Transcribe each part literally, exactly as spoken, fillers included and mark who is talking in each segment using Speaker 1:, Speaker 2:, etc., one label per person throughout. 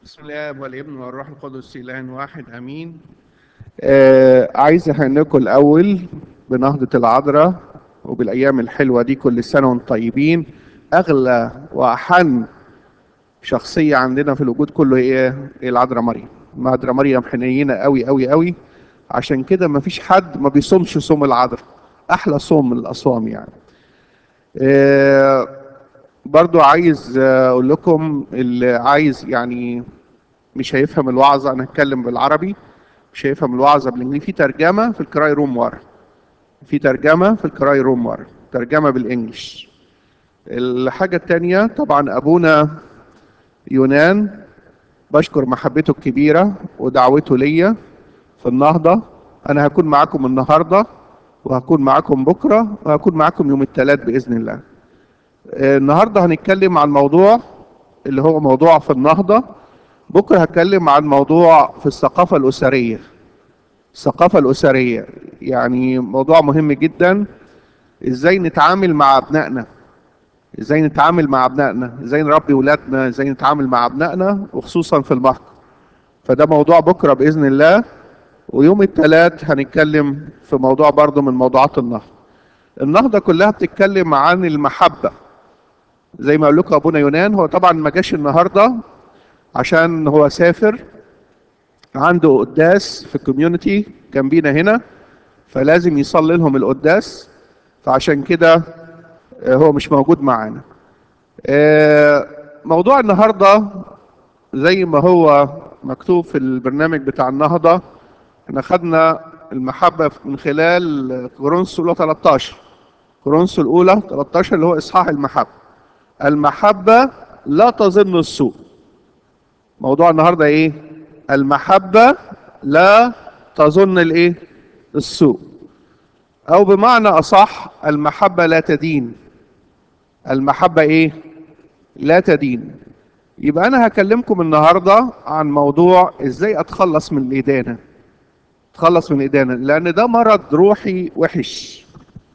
Speaker 1: بسم الله والابن والروح القدس إله واحد امين. آه عايز اهنئكم الاول بنهضة العذراء وبالايام الحلوه دي، كل سنه وانتم طيبين. اغلى واحن شخصيه عندنا في الوجود كله ايه؟ إيه العذراء مريم. العذراء مريم حنينه قوي قوي قوي، عشان كده ما فيش حد ما بيصومش صوم العذراء. احلى صوم من الاصوام يعني. آه برضو عايز آه، اقول لكم اللي عايز يعني مش هيفهم الوعظة، أنا هتكلم بالعربي. مش هيفهم الوعظة بالإنجليزي، في ترجمة في الكراي روم ورا. في ترجمة في الكراي روم ورا، ترجمة بالإنجلش. الحاجة التانية طبعا أبونا يونان، بشكر محبته الكبيرة ودعوته ليا في النهضة. أنا هكون معاكم النهاردة، وهكون معاكم بكرة، وهكون معاكم يوم الثلاث بإذن الله. آه، النهاردة هنتكلم عن موضوع اللي هو موضوع في النهضة. بكرة هتكلم عن موضوع في الثقافة الأسرية. الثقافة الأسرية يعني موضوع مهم جدا. ازاي نتعامل مع أبنائنا، ازاي نتعامل مع أبنائنا، ازاي نربي ولادنا، ازاي نتعامل مع أبنائنا وخصوصا في المهجر. فده موضوع بكرة بإذن الله. ويوم الثلاث هنتكلم في موضوع برضه من موضوعات النهضة. النهضة كلها بتتكلم عن المحبة. زي ما قال لكم أبونا يونان، هو طبعا ما جاش النهاردة عشان هو سافر، عنده قداس في الكوميونتي جنبينا هنا، فلازم يصلي لهم القداس، فعشان كده آه، هو مش موجود معانا. آه، موضوع النهارده زي ما هو مكتوب في البرنامج بتاع النهضه. احنا خدنا المحبه من خلال كورنثوس الاولى تلتاشر. كورنثوس الاولى تلتاشر اللي هو اصحاح المحبه. المحبه لا تظن السوء. موضوع النهارده ايه؟ المحبه لا تظن الايه؟ السوء. او بمعنى اصح المحبه لا تدين. المحبه ايه؟ لا تدين. يبقى انا هكلمكم النهارده عن موضوع ازاي اتخلص من الادانه. اتخلص من الادانه لان ده مرض روحي وحش.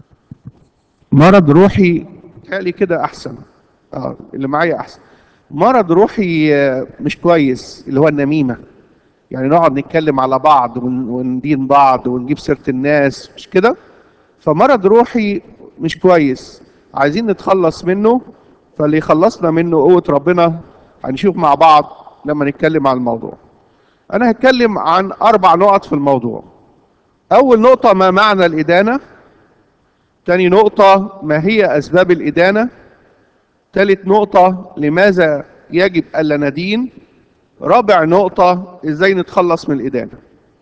Speaker 1: مرض روحي تالي كده احسن. اه اللي معايا احسن. مرض روحي آه، مش كويس، اللي هو النميمه. يعني نقعد نتكلم على بعض ون- وندين بعض ونجيب سيره الناس، مش كده؟ فمرض روحي مش كويس، عايزين نتخلص منه. فاللي يخلصنا منه قوة ربنا. هنشوف مع بعض لما نتكلم عن الموضوع. أنا هتكلم عن أربع نقط في الموضوع. أول نقطة ما معنى الإدانة. تاني نقطة ما هي أسباب الإدانة. تالت نقطة لماذا يجب ألا ندين. رابع نقطة إزاي نتخلص من الإدانة.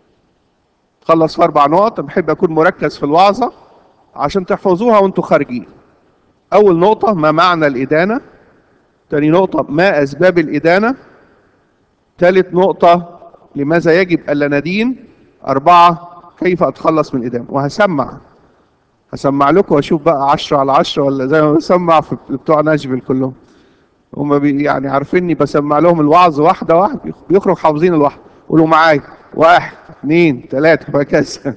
Speaker 1: تخلص في أربع نقط، بحب أكون مركز في الوعظة عشان تحفظوها وانتوا خارجين. أول نقطة ما معنى الإدانة. تاني نقطة ما أسباب الإدانة. ثالث نقطة لماذا يجب ألا ندين. أربعة كيف أتخلص من الإدانة. وهسمع هسمع لكم وأشوف بقى عشرة على عشرة ولا زي ما بسمع في بتوع ناشفيل كلهم. هم بي يعني عارفيني بسمع لهم الوعظ واحدة واحدة، بيخرج حافظين الواحدة. قولوا معايا: واحد اثنين ثلاثة وهكذا.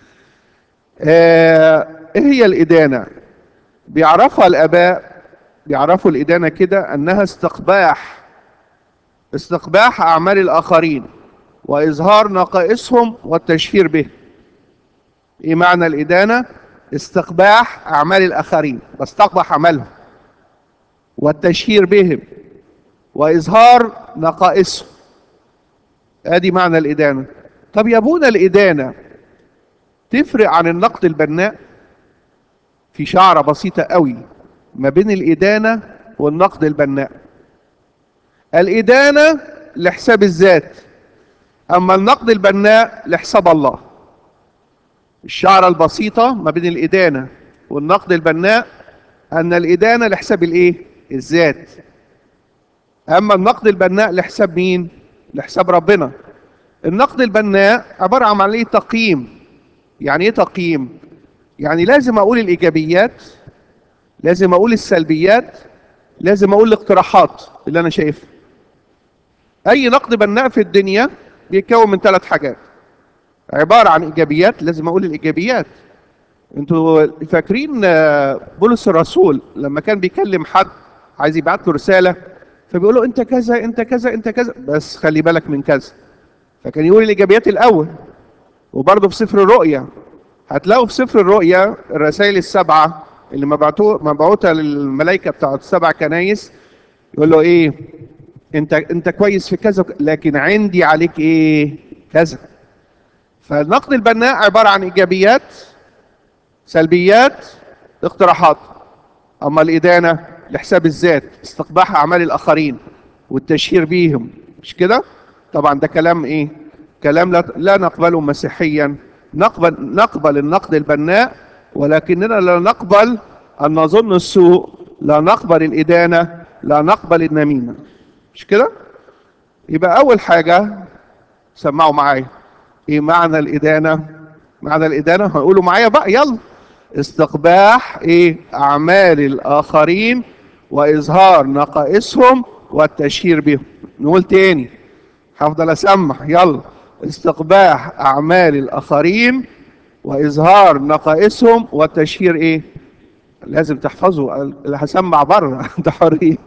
Speaker 1: آه، إيه هي الإدانة؟ بيعرفها الآباء، بيعرفوا الإدانة كده أنها استقباح استقباح أعمال الآخرين وإظهار نقائصهم والتشهير به. إيه معنى الإدانة؟ استقباح أعمال الآخرين، بستقبح عملهم، والتشهير بهم، وإظهار نقائصهم. آدي معنى الإدانة. طب يا أبونا الإدانة تفرق عن النقد البناء؟ في شعرة بسيطة قوي ما بين الإدانة والنقد البناء. الإدانة لحساب الذات، أما النقد البناء لحساب الله. الشعرة البسيطة ما بين الإدانة والنقد البناء أن الإدانة لحساب الإيه؟ الذات. أما النقد البناء لحساب مين؟ لحساب ربنا. النقد البناء عبارة عن عملية تقييم. يعني إيه تقييم؟ يعني لازم أقول الإيجابيات، لازم أقول السلبيات، لازم أقول الاقتراحات اللي أنا شايفها. أي نقد بناء في الدنيا بيتكون من ثلاث حاجات. عبارة عن إيجابيات، لازم أقول الإيجابيات. انتوا فاكرين آه، بولس الرسول لما كان بيكلم حد عايز يبعت له رساله، فبيقول له انت كذا انت كذا انت كذا، بس خلي بالك من كذا. فكان يقول الايجابيات الاول. وبرضه في سفر الرؤيا هتلاقوا في سفر الرؤيا الرسائل السبعه اللي مبعوثه مبعوثه للملائكه بتاعت السبع كنايس، يقول له ايه؟ انت انت كويس في كذا، لكن عندي عليك ايه؟ كذا. فالنقد البناء عباره عن ايجابيات، سلبيات، اقتراحات. اما الادانه لحساب الذات، استقباح اعمال الاخرين والتشهير بيهم، مش كده؟ طبعا ده كلام ايه؟ كلام لا, لا نقبله مسيحيا. نقبل نقبل النقد البناء، ولكننا لا نقبل ان نظن السوء، لا نقبل الادانه، لا نقبل النميمه، مش كده؟ يبقى اول حاجه، سمعوا معايا، ايه معنى الادانه؟ معنى الادانه هنقوله معايا بقى، يلا. استقباح ايه؟ اعمال الاخرين واظهار نقائصهم والتشهير بهم. نقول تاني، هفضل اسمع، يلا. استقباح اعمال الاخرين واظهار نقائصهم والتشهير ايه؟ لازم تحفظوا اللي هسمع بره انت حرين.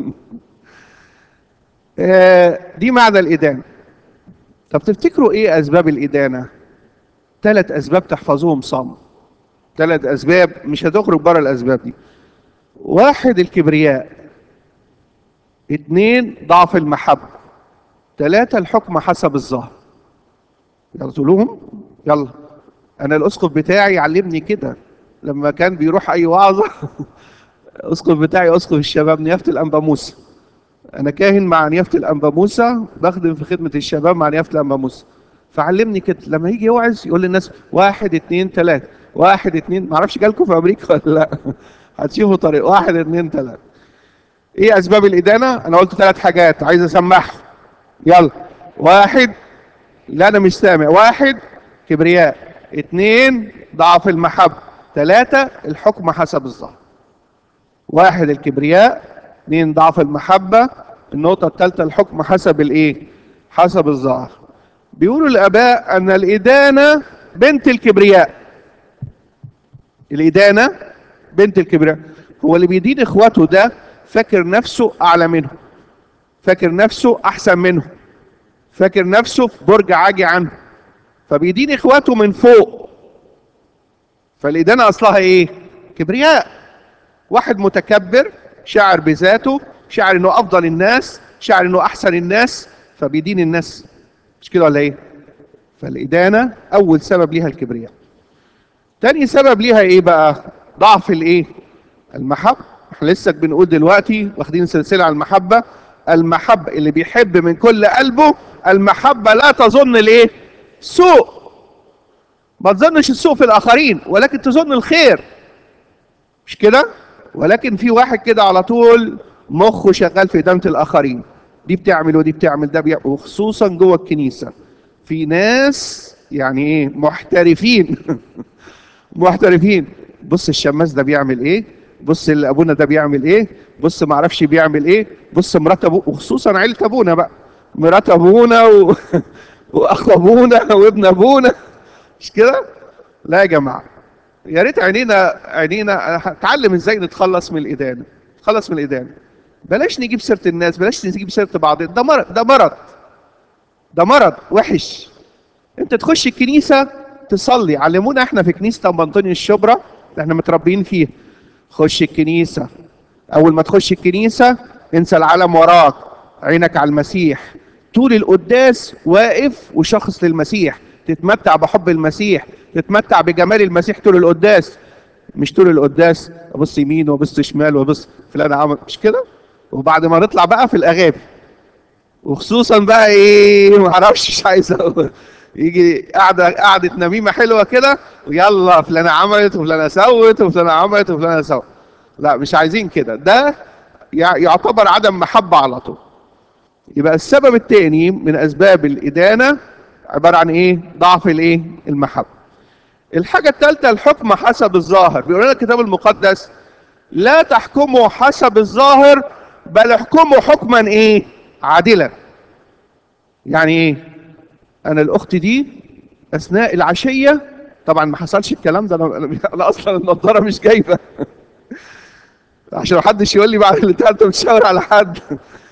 Speaker 1: آه دي معنى الادانه. طب تفتكروا ايه اسباب الادانه؟ ثلاث اسباب تحفظوهم صم. ثلاث اسباب مش هتخرج بره الاسباب دي. واحد، الكبرياء. اثنين، ضعف المحبة. ثلاثة، الحكم حسب الظاهر. يلا تقولوهم، يلا. أنا الأسقف بتاعي علمني كده لما كان بيروح أي وعظة. الأسقف بتاعي أسقف الشباب نيافة الأنبا موسى. أنا كاهن مع نيافة الأنبا موسى، بخدم في خدمة الشباب مع نيافة الأنبا موسى. فعلمني كده لما يجي يوعظ يقول للناس واحد اتنين تلاتة، واحد اتنين، معرفش جالكم في أمريكا ولا لأ. هتشوفوا طريق واحد اتنين تلاتة. ايه اسباب الادانه؟ انا قلت ثلاث حاجات عايز اسمعهم، يلا. واحد، لا انا مش سامع. واحد، كبرياء. اثنين، ضعف المحبه. ثلاثة، الحكم حسب الظاهر. واحد، الكبرياء. اثنين، ضعف المحبه. النقطه الثالثه، الحكم حسب الايه؟ حسب الظاهر. بيقولوا الاباء ان الادانه بنت الكبرياء. الادانه بنت الكبرياء. هو اللي بيدين اخواته ده فاكر نفسه اعلى منهم، فاكر نفسه احسن منهم، فاكر نفسه في برج عاجي عنه، فبيدين اخواته من فوق. فالادانه اصلها ايه؟ كبرياء. واحد متكبر، شاعر بذاته، شاعر انه افضل الناس، شاعر انه احسن الناس، فبيدين الناس، مش كده ولا ايه؟ فالادانه اول سبب ليها الكبرياء. تاني سبب ليها ايه بقى؟ ضعف الايه؟ المحبه. احنا لسه بنقول دلوقتي واخدين سلسله على المحبه. المحبه، اللي بيحب من كل قلبه، المحبه لا تظن الايه؟ سوء. ما تظنش السوء في الاخرين، ولكن تظن الخير، مش كده؟ ولكن في واحد كده على طول مخه شغال في ادانه الاخرين، دي بتعمل ودي بتعمل، ده بيعمل. وخصوصا جوه الكنيسه في ناس يعني ايه؟ محترفين. محترفين. بص الشماس ده بيعمل ايه، بص اللي ابونا ده بيعمل ايه، بص ما اعرفش بيعمل ايه، بص مرات ابونا، وخصوصا عيله ابونا بقى، مرات ابونا و... واخو ابونا وابن ابونا، مش كده؟ لا يا جماعه، يا ريت عينينا عينينا هتعلم ازاي نتخلص من الادانه. نتخلص من الادانه. بلاش نجيب سيره الناس، بلاش نجيب سيره بعض. ده مرض، ده مرض، ده مرض وحش. انت تخش الكنيسه تصلي، علمونا احنا في كنيسه ابو انطونيو الشبرا اللي احنا متربيين فيها. خش الكنيسه، اول ما تخش الكنيسه انسى العالم وراك، عينك على المسيح. طول القداس واقف وشخص للمسيح، تتمتع بحب المسيح، تتمتع بجمال المسيح طول القداس. مش طول القداس ابص يمين وابص شمال وابص فلان عمل، مش كده؟ وبعد ما نطلع بقى في الاغاني، وخصوصا بقى ايه، ما اعرفش، مش عايز اقول، يجي قاعده قعده نميمه حلوه كده، ويلا فلانه عملت وفلانه سوت وفلانه عملت وفلانه سوت. لا مش عايزين كده، ده يعتبر عدم محبه على طول. يبقى السبب الثاني من اسباب الادانه عباره عن ايه؟ ضعف الايه؟ المحبه. الحاجه الثالثه، الحكم حسب الظاهر. بيقول لنا الكتاب المقدس لا تحكموا حسب الظاهر، بل احكموا حكما ايه؟ عادلا. يعني ايه؟ انا الاخت دي اثناء العشيه، طبعا ما حصلش الكلام ده، انا انا اصلا النضاره مش جايبه عشان ما حدش يقول لي بعد اللي انت بتشاور على حد.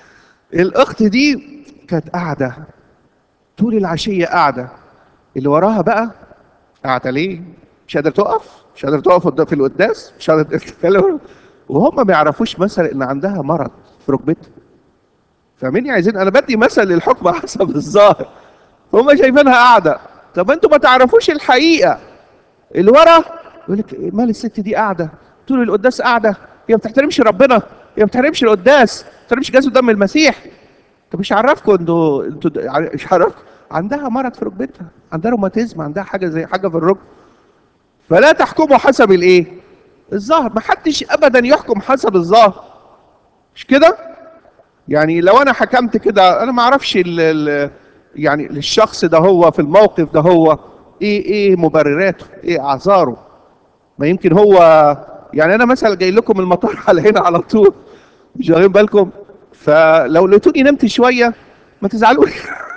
Speaker 1: الاخت دي كانت قاعده طول العشيه قاعده، اللي وراها بقى قاعده ليه؟ مش قادره تقف، مش قادره تقف قدام في القداس، مش قادره تتكلم، وهم ما يعرفوش مثلا ان عندها مرض في ركبتها. فاهمين؟ عايزين، انا بدي مثل للحكم حسب الظاهر، هم شايفينها قاعده. طب انتوا ما تعرفوش الحقيقه اللي ورا. يقول لك مال الست دي قاعده طول القداس قاعده، هي ما بتحترمش ربنا، هي ما بتحترمش القداس، ما بتحترمش جسد دم المسيح. طب مش عرفكم انتوا انتوا مش عرفكم عندها مرض في ركبتها، عندها روماتيزم، عندها حاجه زي حاجه في الركبه. فلا تحكموا حسب الايه؟ الظاهر. ما حدش ابدا يحكم حسب الظاهر، مش كده؟ يعني لو انا حكمت كده انا ما اعرفش ال ال يعني للشخص ده هو في الموقف ده هو ايه ايه مبرراته، ايه اعذاره. ما يمكن هو، يعني انا مثلا جاي لكم المطار على هنا على طول، مش واخدين بالكم؟ فلو لقيتوني نمت شويه ما تزعلوش.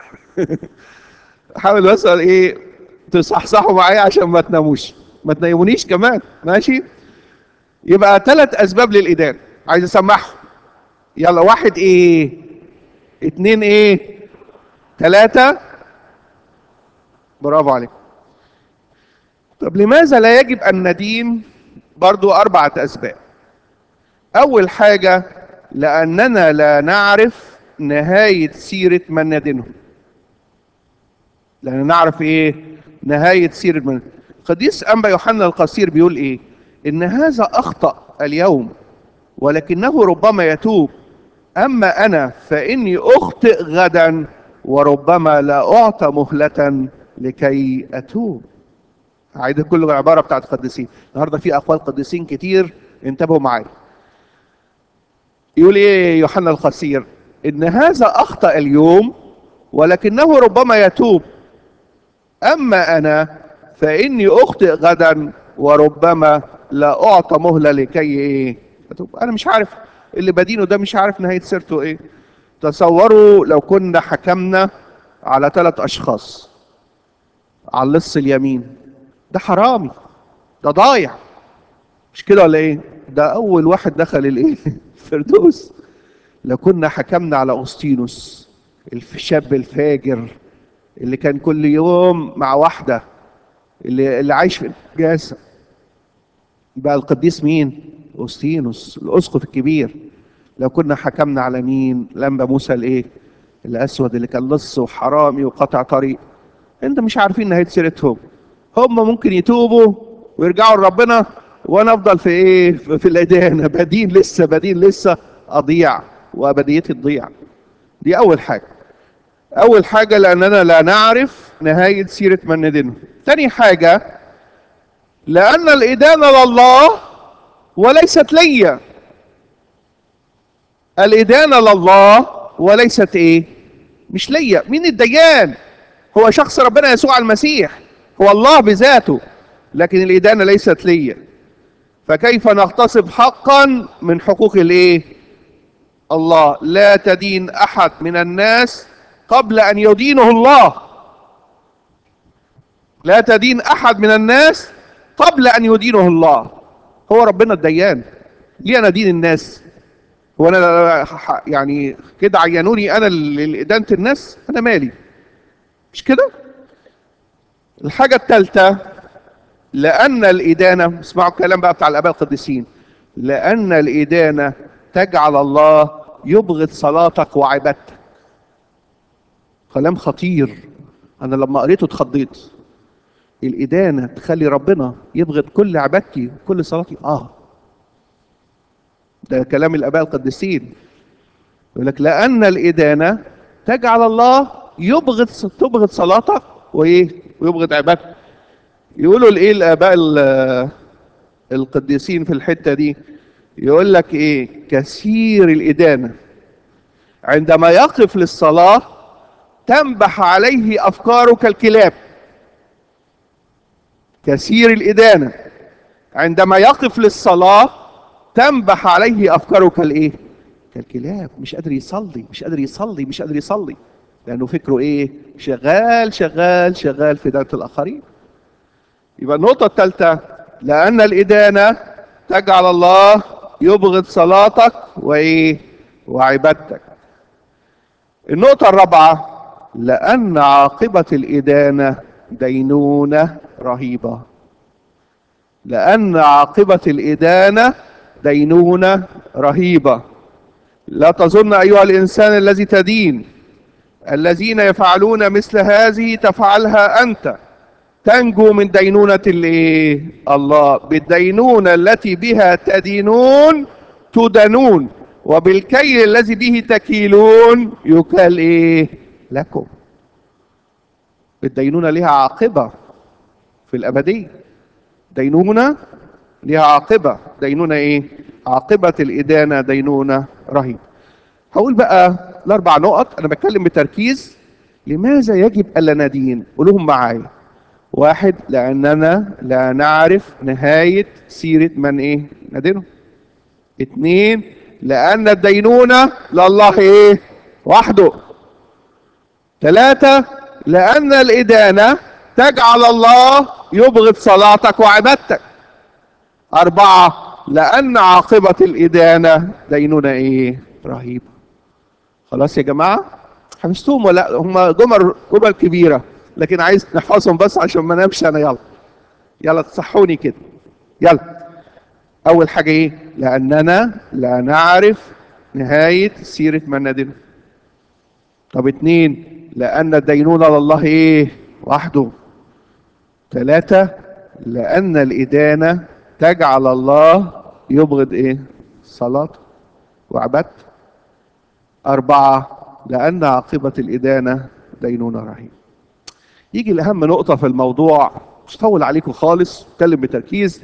Speaker 1: حاول مثلا ايه تصحصحوا معايا عشان ما تناموش، ما تنيمونيش كمان، ماشي؟ يبقى ثلاث اسباب للادانه، عايز اسمعهم. يلا، واحد ايه؟ اتنين ايه؟ ثلاثة. برافو عليك. طب لماذا لا يجب ان ندين؟ برضو اربعة اسباب. اول حاجة، لاننا لا نعرف نهاية سيرة من ندينهم. لان نعرف ايه؟ نهاية سيرة من. قديس انبا يوحنا القصير بيقول ايه؟ ان هذا اخطأ اليوم ولكنه ربما يتوب، اما انا فاني اخطئ غدا وربما لا اعطى مهلة لكي اتوب. هعيد كل العبارة بتاعت القديسين. النهارده في اقوال قديسين كتير، انتبهوا معايا. يقول ايه يوحنا القصير؟ ان هذا اخطأ اليوم ولكنه ربما يتوب، اما انا فاني اخطئ غدا وربما لا اعطى مهلة لكي ايه اتوب. انا مش عارف اللي بدينه ده، مش عارف نهاية سيرته ايه. تصوروا لو كنا حكمنا على ثلاث اشخاص على اللص اليمين، ده حرامي، ده ضايع، مش كده ولا ايه؟ ده اول واحد دخل الايه؟ الفردوس. لو كنا حكمنا على أوسطينوس الشاب الفاجر اللي كان كل يوم مع واحدة، اللي اللي عايش في النجاسة، بقى القديس مين؟ أوسطينوس الأسقف الكبير. لو كنا حكمنا على مين؟ لما موسى الايه؟ الأسود اللي كان لص وحرامي وقطع طريق. انت مش عارفين نهاية سيرتهم. هم ممكن يتوبوا ويرجعوا لربنا، وانا افضل في ايه؟ في الادانه، بدين لسه، بدين لسه، اضيع وابديتي تضيع. دي اول حاجه. اول حاجه لاننا لا نعرف نهايه سيره من ندينه. تاني حاجه، لان الادانه لله وليست ليا. الادانه لله وليست ايه؟ مش ليا. مين الديان؟ هو شخص ربنا يسوع المسيح، هو الله بذاته، لكن الادانه ليست ليا. فكيف نغتصب حقا من حقوق الايه؟ الله. لا تدين احد من الناس قبل ان يدينه الله. لا تدين احد من الناس قبل ان يدينه الله. هو ربنا الديان، ليه انا ادين الناس؟ هو انا يعني كده عينوني انا اللي ادانه الناس؟ انا مالي، مش كده؟ الحاجه الثالثه، لان الادانه، اسمعوا الكلام بقى بتاع الاباء القديسين، لان الادانه تجعل الله يبغض صلاتك وعبادتك. كلام خطير، انا لما قريته اتخضيت. الادانه تخلي ربنا يبغض كل عبادتي وكل صلاتي؟ اه، ده كلام الاباء القديسين. يقول لك لان الادانه تجعل الله يبغض تبغض صلاتك وايه؟ ويبغض عبادتك. يقولوا الايه الاباء القديسين في الحته دي؟ يقول لك ايه؟ كثير الادانه عندما يقف للصلاه تنبح عليه افكاره كالكلاب. كثير الادانه عندما يقف للصلاه تنبح عليه افكاره كالايه؟ كالكلاب. مش قادر يصلي، مش قادر يصلي، مش قادر يصلي، لانه فكره ايه؟ شغال شغال شغال في دائره الاخرين. يبقى النقطه الثالثه، لان الادانه تجعل الله يبغض صلاتك وايه؟ وعبادتك. النقطة الرابعة، لأن عاقبة الإدانة دينونة رهيبة. لأن عاقبة الإدانة دينونة رهيبة. لا تظن أيها الإنسان الذي تدين، الذين يفعلون مثل هذه تفعلها أنت، تنجو من دينونة الإيه؟ الله. بالدينونة التي بها تدينون تدنون، وبالكيل الذي به تكيلون يكال إيه؟ لكم. الدينونة لها عاقبة في الأبدية. دينونة لها عاقبة. دينونة إيه؟ عاقبة الإدانة دينونة رهيبة. هقول بقى الأربع نقط، أنا بتكلم بتركيز. لماذا يجب ألا ندين؟ قولوهم معايا. واحد، لأننا لا نعرف نهاية سيرة من إيه؟ ندينه. اتنين، لأن الدينونة لله إيه؟ وحده. ثلاثة، لأن الإدانة تجعل الله يبغض صلاتك وعبادتك. أربعة، لأن عاقبة الإدانة دينونة إيه؟ رهيبة. خلاص يا جماعة؟ حفظتهم ولا هم جمل جمل كبيرة، لكن عايز نحفظهم بس عشان ما نمشي أنا. يلا يلا تصحوني كده. يلا. أول حاجة إيه؟ لأننا لا نعرف نهاية سيرة من ندينه. طب اتنين، لأن الدينونة لله إيه؟ وحده. ثلاثة، لأن الإدانة تجعل الله يبغض إيه؟ صلاته وعبادته. أربعة، لأن عاقبة الإدانة دينونة رهيبة. يجي لأهم نقطة في الموضوع، مش هطول عليكم خالص، اتكلم بتركيز.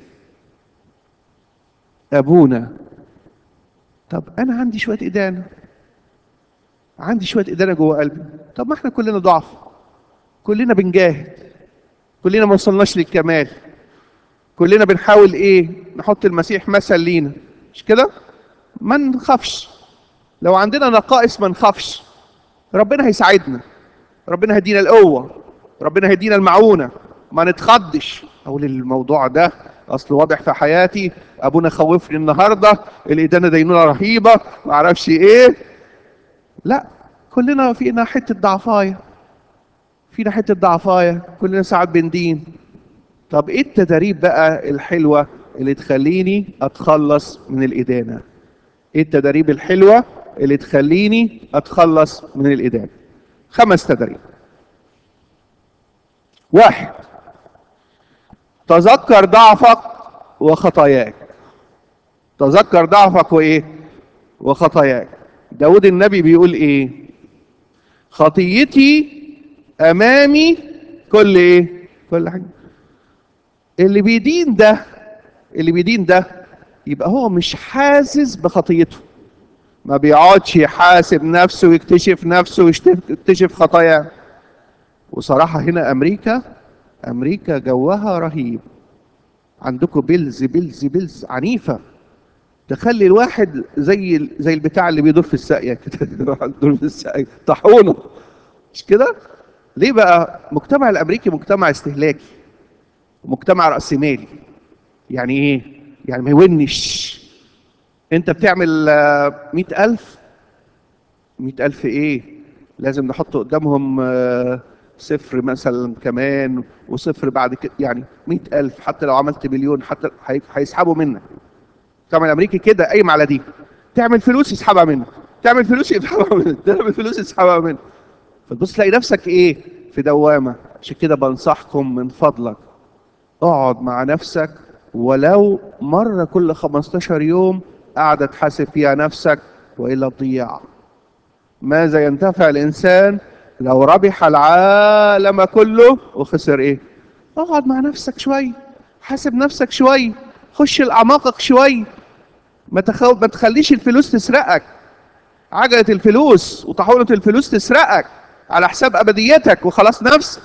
Speaker 1: أبونا، طب أنا عندي شوية إدانة، عندي شوية إدانة جوه قلبي. طب ما احنا كلنا ضعف، كلنا بنجاهد، كلنا ما وصلناش للكمال، كلنا بنحاول ايه؟ نحط المسيح مثل لينا، مش كده؟ ما نخافش. لو عندنا نقائص ما نخافش. ربنا هيساعدنا، ربنا هيدينا القوة، ربنا هيدينا المعونة. ما نتخضش. اقول الموضوع ده اصل واضح في حياتي، ابونا خوفني النهارده، الادانه دينونه رهيبه، ما اعرفش ايه. لا، كلنا فينا حته ضعفايه، فينا حته ضعفايه، كلنا ساعات بندين. طب ايه التدريب بقى الحلوه اللي تخليني اتخلص من الادانه؟ ايه التدريب الحلوه اللي تخليني اتخلص من الادانه؟ خمس تدريب. واحد، تذكر ضعفك وخطاياك. تذكر ضعفك وايه؟ وخطاياك. داود النبي بيقول ايه؟ خطيتي امامي كل ايه؟ كل حاجه. اللي بيدين ده، اللي بيدين ده يبقى هو مش حاسس بخطيته، ما بيقعدش يحاسب نفسه ويكتشف نفسه ويكتشف خطاياه. وصراحة هنا أمريكا، أمريكا جوها رهيب. عندكم بيلز بيلز بيلز عنيفة، تخلي الواحد زي زي البتاع اللي بيدور في الساقية كده بيدور في الساقية طاحونه، مش كده؟ ليه بقى؟ المجتمع الأمريكي مجتمع استهلاكي، مجتمع رأسمالي. يعني إيه؟ يعني ما يونش. أنت بتعمل مئة ألف، مئة ألف إيه؟ لازم نحط قدامهم آه، صفر مثلا كمان، وصفر بعد كده، يعني مئة ألف. حتى لو عملت مليون حتى هي- هيسحبوا منك. الطبع الأمريكي كده قايم على دي. تعمل فلوس يسحبها منك، تعمل فلوس يسحبها منك، تعمل فلوس يسحبها منك. فتبص تلاقي نفسك إيه؟ في دوامة. عشان كده بنصحكم من فضلك، اقعد مع نفسك ولو مرة كل خمستاشر يوم، قاعدة تحاسب فيها نفسك، وإلا تضيع. ماذا ينتفع الإنسان لو ربح العالم كله وخسر إيه؟ اقعد مع نفسك شوية، حاسب نفسك شوية، خش لأعماقك شوية. ما, تخو... ما تخليش الفلوس تسرقك، عجلة الفلوس وطاحونة الفلوس تسرقك على حساب أبديتك وخلاص نفسك.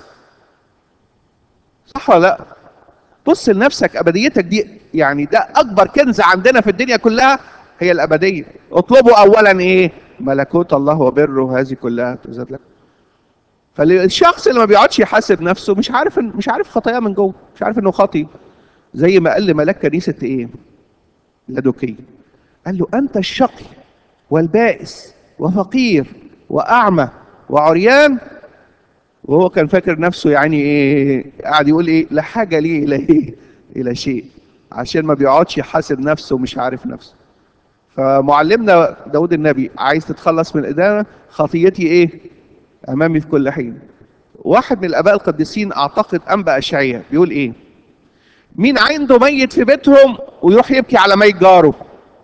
Speaker 1: صح ولا لا؟ بص لنفسك، أبديتك دي يعني ده أكبر كنز عندنا في الدنيا كلها، هي الأبدية. اطلبوا أولا إيه؟ ملكوت الله وبره، هذه كلها تزاد لك. فالشخص اللي ما بيقعدش يحاسب نفسه مش عارف، مش عارف خطاياه من جوه، مش عارف انه خاطي. زي ما قال لملاك كنيسه ايه؟ لادوكيه. قال له انت الشقي والبائس وفقير واعمى وعريان، وهو كان فاكر نفسه يعني ايه، قاعد يقول ايه، لا حاجه ليه الى ايه، الى شيء، عشان ما بيقعدش يحاسب نفسه ومش عارف نفسه. فمعلمنا داود النبي، عايز تتخلص من الادانه، خطيتي ايه؟ امامي في كل حين. واحد من الاباء القديسين، اعتقد انبا اشعياء، بيقول ايه؟ مين عنده ميت في بيتهم ويروح يبكي على ميت جاره؟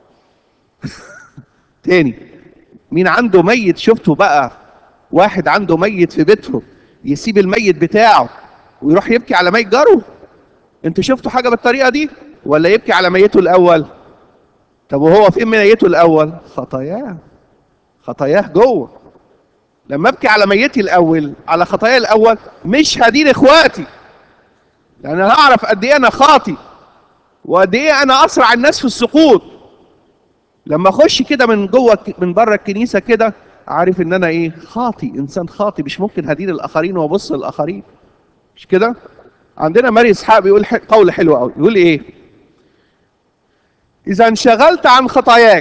Speaker 1: تاني، مين عنده ميت، شفتوا بقى واحد عنده ميت في بيتهم يسيب الميت بتاعه ويروح يبكي على ميت جاره؟ انتوا شفتوا حاجه بالطريقه دي؟ ولا يبكي على ميته الاول؟ طب وهو فين ميته الاول؟ خطاياه، خطاياه جوه. لما ابكي على ميتي الاول، على خطاياي الاول، مش هدين اخواتي، لان انا هعرف قد ايه انا خاطي وقد ايه انا اسرع الناس في السقوط. لما اخش كده من جوه من بره الكنيسه كده، عارف ان انا ايه؟ خاطي، انسان خاطي، مش ممكن هدين الاخرين وابص للاخرين، مش كده؟ عندنا ماري اسحاق بيقول قول حلو قوي، يقول ايه؟ اذا انشغلت عن خطاياك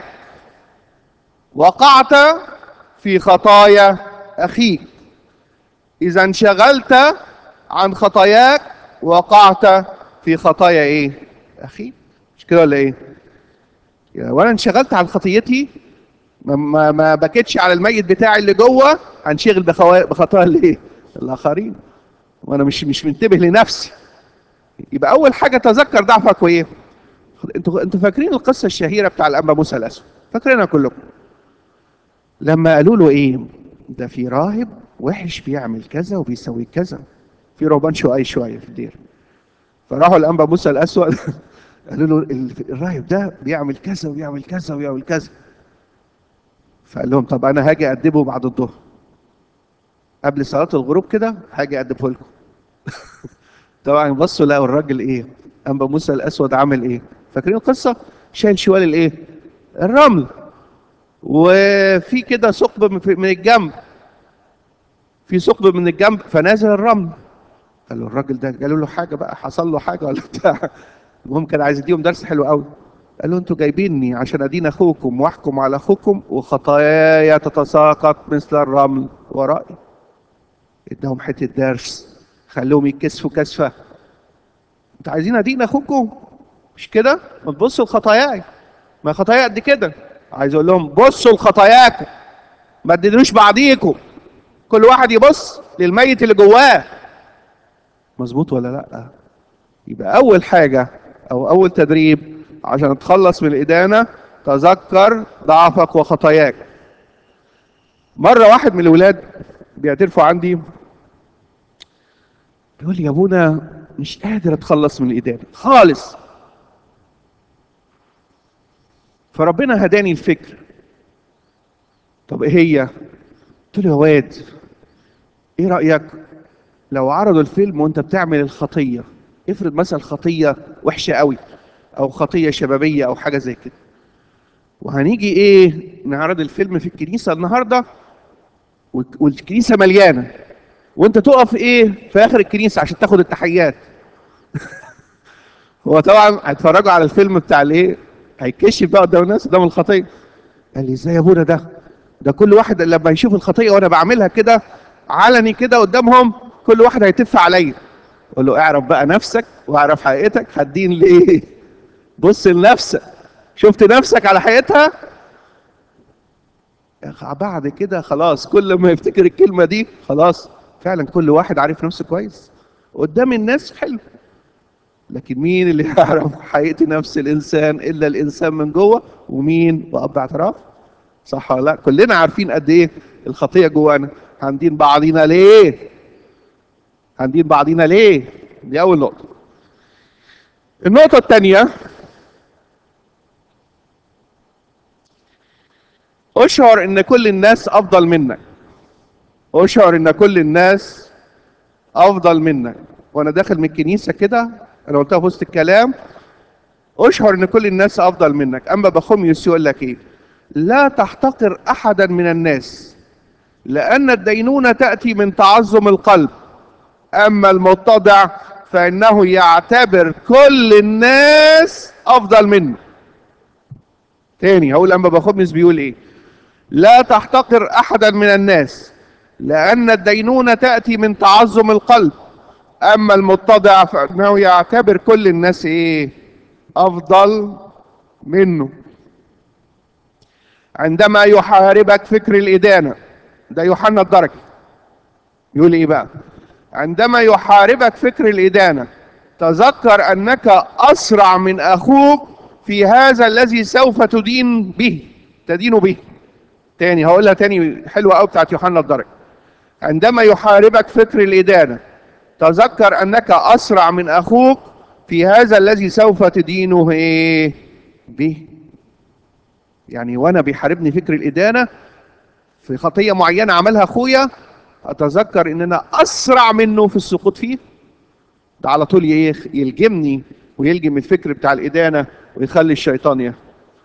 Speaker 1: وقعت في خطايا اخيك. اذا انشغلت عن خطاياك وقعت في خطايا ايه؟ اخيك. مش كده ولا ايه؟ وانا انشغلت عن خطيتي، ما, ما, ما بكتش على الميت بتاعي اللي جوه، هنشغل بخطايا الايه؟ الاخرين، وانا مش مش منتبه لنفسي. يبقى اول حاجه تذكر ضعفك وايه؟ انتوا انتوا فاكرين القصه الشهيره بتاع الانبا موسى الاسود؟ فاكرينها كلكم؟ لما قالوا له ايه؟ ده في راهب وحش بيعمل كذا وبيسوي كذا، في رهبان شويه شويه في الدير. فراحوا الانبا موسى الاسود قالوا له الراهب ده بيعمل كذا وبيعمل كذا وبيعمل كذا. فقال لهم طب انا هاجي ادبه بعد الظهر، قبل صلاه الغروب كده هاجي ادبه لكم. طبعا بصوا لقوا الراجل ايه؟ انبا موسى الاسود عامل ايه؟ فاكرين القصه؟ شايل شوال الايه؟ الرمل، وفي كده ثقب من الجنب، في ثقب من الجنب، فنازل الرمل. قالوا الراجل ده قالوا له حاجه بقى، حصل له حاجه ولا بتاع؟ المهم كان عايز يديهم درس حلو قوي. قال له انتوا جايبيني عشان ادين اخوكم واحكم على اخوكم وخطاياي تتساقط مثل الرمل ورائي. اداهم حته درس، خلوهم يتكسفوا كسفه. انتوا عايزين ادين اخوكم؟ مش كده؟ ما تبصوا لخطاياي، ما خطاياي قد كده. عايز اقول لهم بصوا لخطاياكم، ما تدينوش بعضيكم، كل واحد يبص للميت اللي جواه. مظبوط ولا لا؟ يبقى اول حاجه او اول تدريب عشان تتخلص من الادانه، تذكر ضعفك وخطاياك. مره واحد من الاولاد بيعترفوا عندي، بيقول لي يا ابونا مش قادر اتخلص من الادانه خالص. فربنا هداني الفكر. طب ايه هي؟ قلت له يا واد، ايه رايك لو عرضوا الفيلم وانت بتعمل الخطيه؟ افرض مثلا خطيه وحشه قوي او خطيه شبابيه او حاجه زي كده، وهنيجي ايه نعرض الفيلم في الكنيسه النهارده والكنيسه مليانه، وانت تقف ايه في اخر الكنيسه عشان تاخد التحيات. هو طبعا هيتفرجوا على الفيلم بتاع الايه، هيكشف بقى قدام الناس قدام الخطيه. قال لي ازاي يا ابونا ده؟ ده كل واحد لما يشوف الخطيه وانا بعملها كده علني كده قدامهم، كل واحد هيتف عليا. اقول له اعرف بقى نفسك واعرف حقيقتك، هتدين ليه؟ بص لنفسك، شفت نفسك على حقيقتها؟ بعد كده خلاص كل ما يفتكر الكلمه دي خلاص فعلا كل واحد عارف نفسه كويس قدام الناس حلو. لكن مين اللي يعرف حقيقه نفس الانسان الا الانسان من جوه؟ ومين؟ واب اعتراف. صح ولا لا؟ كلنا عارفين قد ايه الخطيه جوانا. هندين بعضينا ليه؟ هندين بعضينا ليه؟ دي اول نقطه. النقطه الثانيه، اشعر ان كل الناس افضل منك. اشعر ان كل الناس افضل منك. وانا داخل من الكنيسه كده، انا قلتها في وسط الكلام، اشعر ان كل الناس افضل منك. اما بخوميوس يقول لك ايه؟ لا تحتقر احدا من الناس، لان الدينونه تاتي من تعظم القلب، اما المتضع فانه يعتبر كل الناس افضل منه. تاني هقول اما بخوميوس بيقول ايه؟ لا تحتقر أحدا من الناس، لأن الدينونة تأتي من تعظم القلب. أما المتضع فإنه يعتبر كل الناس إيه؟ أفضل منه. عندما يحاربك فكر الإدانة، ده يوحنا الدرجي يقول إيه بقى؟ عندما يحاربك فكر الإدانة تذكر أنك أسرع من أخوك في هذا الذي سوف تدين به تدين به. تاني هقولها تاني، حلوة قوي بتاعت يوحنا الدرجي. عندما يحاربك فكر الإدانة تذكر أنك أسرع من أخوك في هذا الذي سوف تدينه إيه؟ به. يعني وأنا بيحاربني فكر الإدانة في خطية معينة عملها أخويا، أتذكر إن أنا أسرع منه في السقوط فيه. ده على طول يلجمني ويلجم الفكر بتاع الإدانة ويخلي الشيطان يه.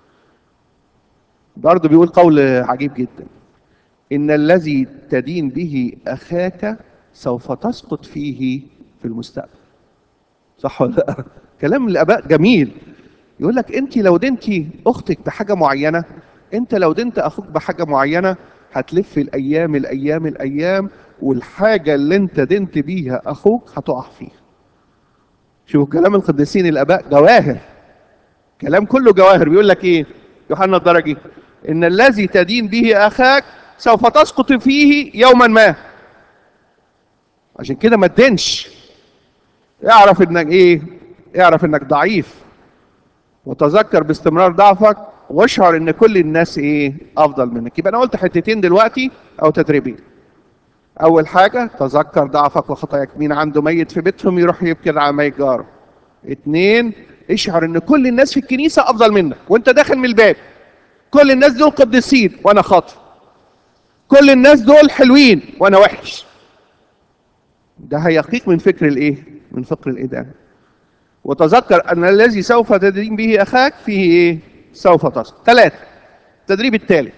Speaker 1: برضه بيقول قول عجيب جدا: إن الذي تدين به أخاك سوف تسقط فيه في المستقبل. صح ولا لا؟ كلام الآباء جميل. يقول لك أنت لو دنتي أختك بحاجة معينة، أنت لو دنت أخوك بحاجة معينة، هتلف الأيام الأيام الأيام والحاجة اللي أنت دنت بيها أخوك هتقع فيها. شوفوا كلام القديسين الآباء جواهر، كلام كله جواهر. بيقول لك إيه يوحنا الدرجي؟ إن الذي تدين به أخاك سوف تسقط فيه يوما ما. عشان كده ما تدينش، اعرف انك ايه؟ اعرف انك ضعيف، وتذكر باستمرار ضعفك، واشعر ان كل الناس ايه؟ افضل منك. يبقى انا قلت حتتين دلوقتي او تدريبين. اول حاجه تذكر ضعفك وخطاياك. مين عنده ميت في بيتهم يروح يبكي على ميت جاره. اتنين، اشعر ان كل الناس في الكنيسه افضل منك وانت داخل من الباب. كل الناس دول قديسين وانا خاطئ، كل الناس دول حلوين وانا وحش. ده هيقيك من فكر الايه؟ من فكر الادانه. وتذكر ان الذي سوف تدين به اخاك فيه ايه؟ سوف تسقط. ثلاثة، التدريب التالي: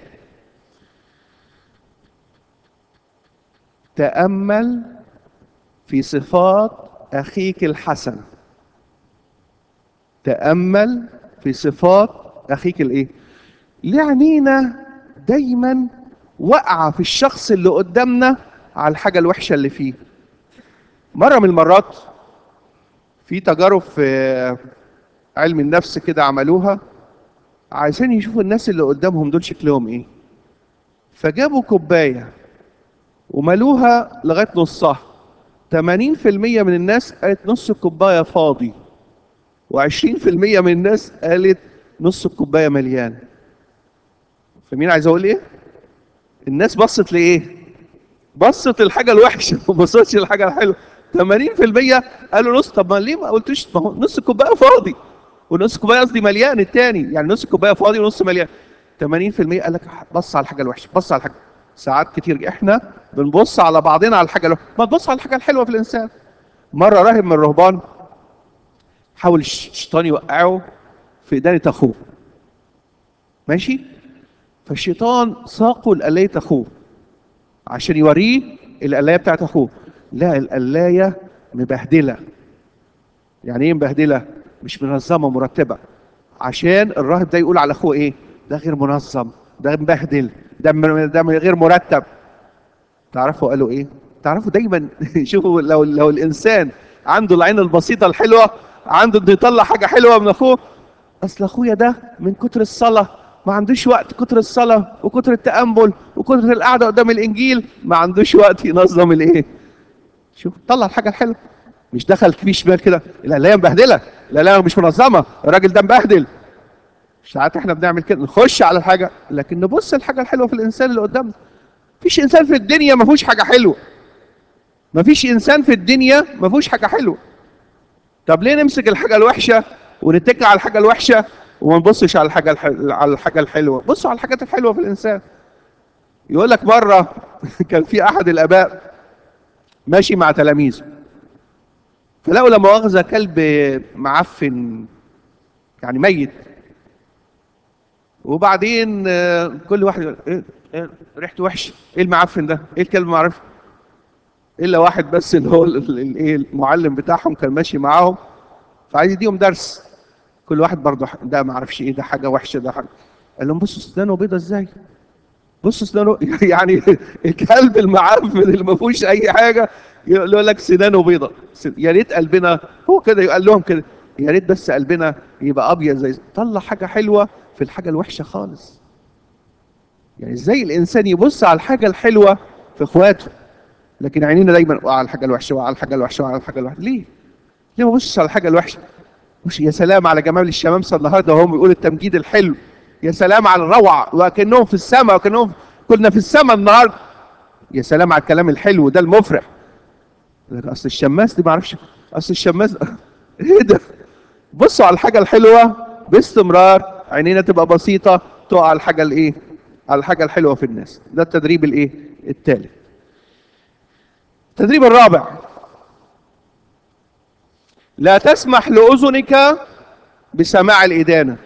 Speaker 1: تأمل في صفات اخيك الحسنة. تأمل في صفات اخيك الايه؟ ليه عينينا دايما واقعة في الشخص اللي قدامنا على الحاجة الوحشة اللي فيه؟ مرة من المرات في تجارب في علم النفس كده عملوها، عايزين يشوفوا الناس اللي قدامهم دول شكلهم ايه. فجابوا كوباية وملوها لغاية نصها. ثمانين في المية من الناس قالت نص الكوباية فاضي، وعشرين في المية من الناس قالت نص الكوباية مليان. فمين عايز اقول ايه؟ الناس بصت لايه؟ بصت الحاجة الوحشة وما بصتش للحاجة الحلوة. ثمانين في المية قالوا نص. طب ما ليه ما قلتوش ما هو نص الكوباية فاضي ونص الكوباية قصدي مليان التاني، يعني نص الكوباية فاضي ونص مليان. ثمانين في المية قال لك بص على الحاجة الوحشة، بص على الحاجة. ساعات كتير احنا بنبص على بعضنا على الحاجة الوحشة، ما تبص على الحاجة الحلوة في الإنسان. مرة راهب من الرهبان حاول الشيطان يوقعه في إدانة أخوه، ماشي؟ فالشيطان ساقه لقلاية أخوه عشان يوريه القلاية بتاعت أخوه. لا، القلاية مبهدلة. يعني إيه مبهدلة؟ مش منظمة مرتبة. عشان الراهب ده يقول على أخوه إيه؟ ده غير منظم، ده مبهدل، ده ده غير مرتب. تعرفوا قالوا إيه؟ تعرفوا دايما شوفوا لو لو الإنسان عنده العين البسيطة الحلوة، عنده إنه يطلع حاجة حلوة من أخوه. اصل اخويا ده من كتر الصلاه ما عندوش وقت، كتر الصلاه وكتر التامل وكتر القعده قدام الانجيل ما عندوش وقت ينظم الايه. شوف طلع الحاجه الحلوه، مش دخل فيه شمال كده. لا لا مبهدله، لا لا مش منظمه، الراجل ده مبهدل. ساعات احنا بنعمل كده، نخش على الحاجه لكن نبص الحاجه الحلوه في الانسان اللي قدامنا. مفيش انسان في الدنيا ما فيهوش حاجه حلوه. مفيش انسان في الدنيا ما فيهوش حاجه حلوه. طب ليه نمسك الحاجه الوحشه ونتكل على الحاجه الوحشه وما نبصش على الحاجه الح... على الحاجه الحلوه؟ بصوا على الحاجات الحلوه في الانسان. يقول لك مره كان في احد الاباء ماشي مع تلاميذه، فلقوا لا مؤاخذه كلب معفن يعني ميت. وبعدين آه، كل واحد يقول ايه إيه ريحته وحشه، ايه المعفن ده؟ ايه الكلب معرفش. الا واحد بس اللي هو الايه المعلم بتاعهم كان ماشي معاهم، فعايز يديهم درس. كل واحد برضه ده ما اعرفش ايه ده، حاجه وحشه ده حاجه. قال لهم بصوا اسنانه بيضه ازاي، بص سنانه يعني الكلب المعفن اللي ما فيهوش اي حاجه يقول لك سنانه بيضه. يا ريت قلبنا هو كده، قال لهم كده، يا ريت بس قلبنا يبقى ابيض زي، طلع حاجه حلوه في الحاجه الوحشه خالص. يعني ازاي الانسان يبص على الحاجه الحلوه في اخواته، لكن عينينا دايما على الحاجه الوحشه وعلى الحاجه الوحشه وعلى الحاجه الوحشه. ليه؟ ليه ما بصش على الحاجه الوحشه؟ مش يا سلام على جمال الشمامسه النهارده وهم بيقولوا التمجيد الحلو، يا سلام على الروعه وكانهم في السماء وكانهم كنا في السماء النهارده، يا سلام على الكلام الحلو ده المفرح. لكن اصل الشماس دي ما اعرفش، اصل الشماس ايه ده؟ بصوا على الحاجه الحلوه باستمرار، عينينا تبقى بسيطه تقع على الحاجه الايه؟ على الحاجه الحلوه في الناس. ده التدريب الايه؟ الثالث. التدريب الرابع، لا تسمح لاذنك بسماع الادانه.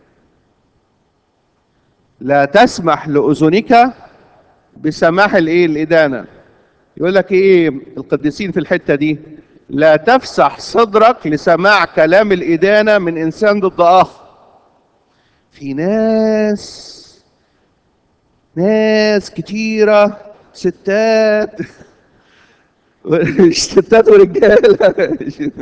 Speaker 1: لا تسمح لاذنك بسماع الايه؟ الادانه. يقول لك ايه القديسين في الحته دي؟ لا تفسح صدرك لسماع كلام الادانه من انسان ضد اخر. في ناس ناس كتيره، ستات ستات ورجاله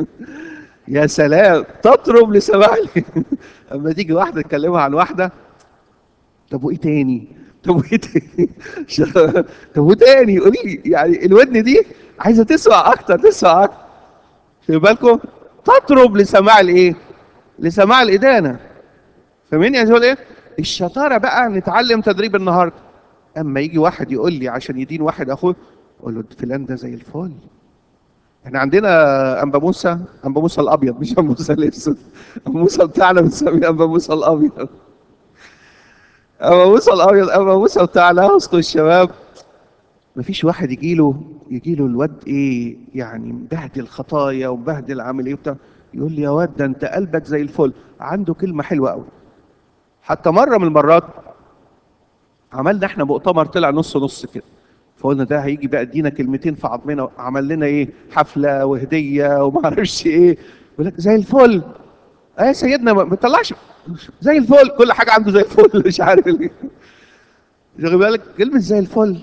Speaker 1: يا سلام، تطرب لسماع اما تيجي واحده تكلمها عن واحده، طب وايه تاني؟ طب وايه تاني؟ طب وايه تاني؟ قولي لي، يعني الودن دي عايزه تسمع اكتر، تسمع اكتر. خلي بالكم، تطرب لسماع الايه؟ لسماع الادانه. فاهمين يعني ايه؟ الشطاره بقى نتعلم تدريب النهارده. اما يجي واحد يقول لي عشان يدين واحد اخوه، اقول له فلان ده زي الفل. احنا عندنا انبا موسى، انبا موسى الابيض مش انبا موسى الاسود. انبا موسى بتاعنا بنسميه انبا موسى الابيض. انبا موسى الابيض، انبا موسى بتاعنا وسط الشباب. مفيش واحد يجي له يجي له الواد ايه يعني مبهدل خطايا ومبهدل عامل ايه وبتاع، يقول لي يا واد ده انت قلبك زي الفل. عنده كلمه حلوه قوي. حتى مره من المرات عملنا احنا مؤتمر طلع نص نص كده، فقلنا ده هيجي بقى ادينا كلمتين في عظمنا، عمل لنا ايه حفله وهديه وما اعرفش ايه. يقول لك زي الفل. اه يا سيدنا ما بتطلعش زي الفل، كل حاجه عنده زي الفل مش عارف ليه. خلي بالك كلمه زي الفل.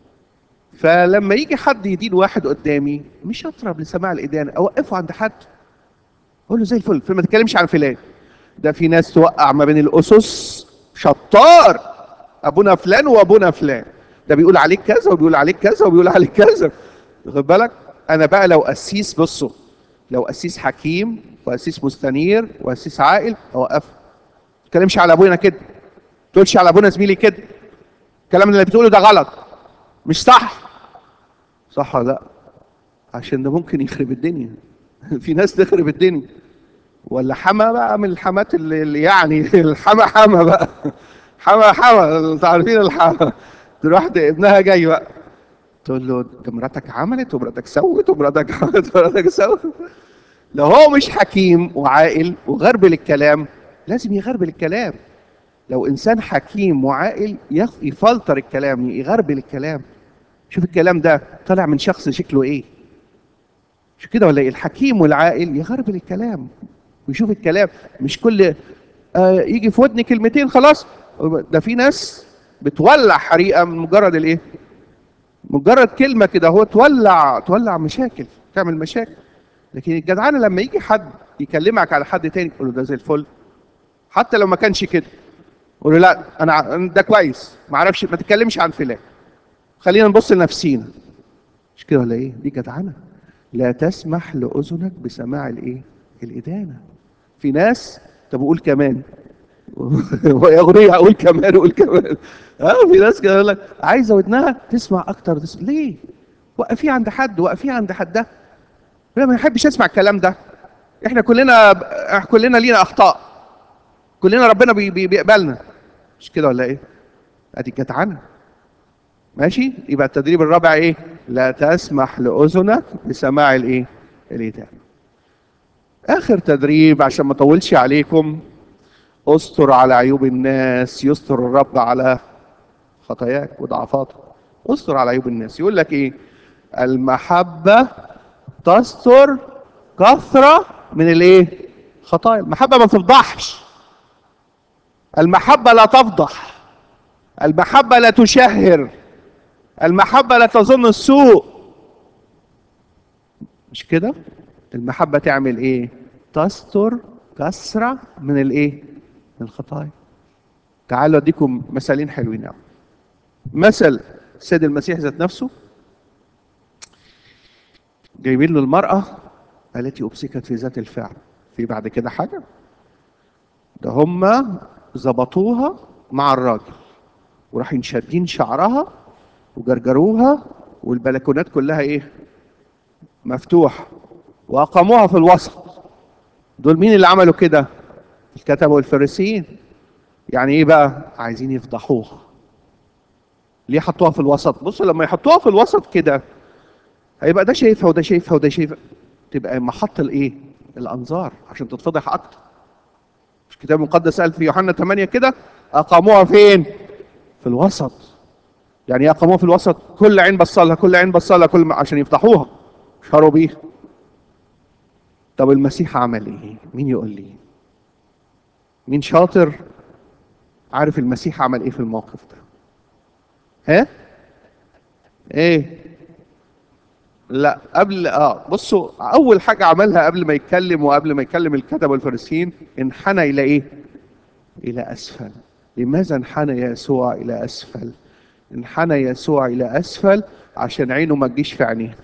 Speaker 1: فلما يجي حد يدين واحد قدامي مش هطرب لسماع الادانه، اوقفه عند حد اقول له زي الفل، فما تتكلمش عن فلان. ده في ناس توقع ما بين الاسس شطار، ابونا فلان وابونا فلان، ده بيقول عليك كذا وبيقول عليك كذا وبيقول عليك كذا. واخد بالك؟ انا بقى لو قسيس، بصوا، لو قسيس حكيم وقسيس مستنير وقسيس عاقل اوقفه. ما تتكلمش على ابونا كده، ما تقولش على ابونا زميلي كده، الكلام اللي بتقوله ده غلط، مش صح. صح ولا لا؟ عشان ده ممكن يخرب الدنيا. في ناس تخرب الدنيا. ولا حما بقى من الحمات اللي اللي يعني الحما حما بقى، حما حما انتوا عارفين الحما. تروح ابنها جاي بقى تقول له ده مراتك عملت ومراتك سوت ومراتك عملت ومراتك سوت. لو هو مش حكيم وعاقل وغربل الكلام لازم يغربل الكلام. لو انسان حكيم وعاقل يخ- يفلتر الكلام، يغربل الكلام. شوف الكلام ده طالع من شخص شكله ايه. مش كده ولا ايه؟ الحكيم والعاقل يغربل الكلام ويشوف الكلام، مش كل آه يجي في ودني كلمتين خلاص. ده في ناس بتولع حريقه من مجرد الايه؟ مجرد كلمه كده هو تولع تولع مشاكل، تعمل مشاكل. لكن الجدعانه لما يجي حد يكلمك على حد تاني تقول له ده زي الفل، حتى لو ما كانش كده. قول له لا انا ع- ده كويس، ما اعرفش، ما تتكلمش عن فلان، خلينا نبص لنفسينا. مش كده ولا ايه؟ دي جدعنه. لا تسمح لاذنك بسماع الايه؟ الادانه. في ناس، طب قول كمان وهي اغنيه اقول كمان اقول كمان. اه في ناس كده يقول لك عايزه ودنها تسمع اكتر، تسمع. ليه؟ وقفيه عند حد، وقفيه عند حدها. انا ما يحبش اسمع الكلام ده. احنا كلنا إحنا كلنا لينا اخطاء، كلنا ربنا بي بي بيقبلنا. مش كده ولا ايه؟ ادي جدعنه. ماشي. يبقى التدريب الرابع ايه؟ لا تسمح لاذنك بسماع الايه؟ الإدانة. اخر تدريب عشان ما اطولش عليكم، استر على عيوب الناس يستر الرب على خطاياك وضعفاتك. استر على عيوب الناس. يقول لك ايه؟ المحبة تستر كثرة من الايه؟ خطايا. المحبة ما تفضحش، المحبة لا تفضح. المحبة لا تشهر، المحبة لا تظن السوء. مش كده؟ المحبة تعمل ايه؟ تستر كثرة من الايه؟ من الخطايا. تعالوا اديكم مثالين حلوين قوي. مثل السيد المسيح ذات نفسه، جايبين له المرأة التي أمسكت في ذات الفعل. في بعد كده حاجة؟ ده هم ظبطوها مع الراجل وراحين شادين شعرها وجرجروها والبلكونات كلها ايه؟ مفتوح، واقاموها في الوسط. دول مين اللي عملوا كده؟ الكتبة والفريسيين. يعني ايه بقى؟ عايزين يفضحوها. ليه حطوها في الوسط؟ بصوا لما يحطوها في الوسط كده هيبقى ده شايفها وده شايفها وده شايفها، تبقى محط الايه؟ الانظار عشان تتفضح اكتر. مش الكتاب المقدس قال في يوحنا ثمانية كده اقاموها فين؟ في الوسط. يعني ايه اقاموها في الوسط؟ كل عين بصلها، كل عين بصلها، كل ما عشان يفضحوها شهروا بيها. طب المسيح عمل ايه؟ مين يقول لي؟ مين شاطر عارف المسيح عمل ايه في الموقف ده؟ ها؟ ايه؟ لا قبل اه بصوا اول حاجه عملها قبل ما يتكلم وقبل ما يكلم الكتبه والفريسيين، انحنى الى ايه؟ الى اسفل. لماذا انحنى يسوع الى اسفل؟ انحنى يسوع الى اسفل عشان عينه ما تجيش في عينيه.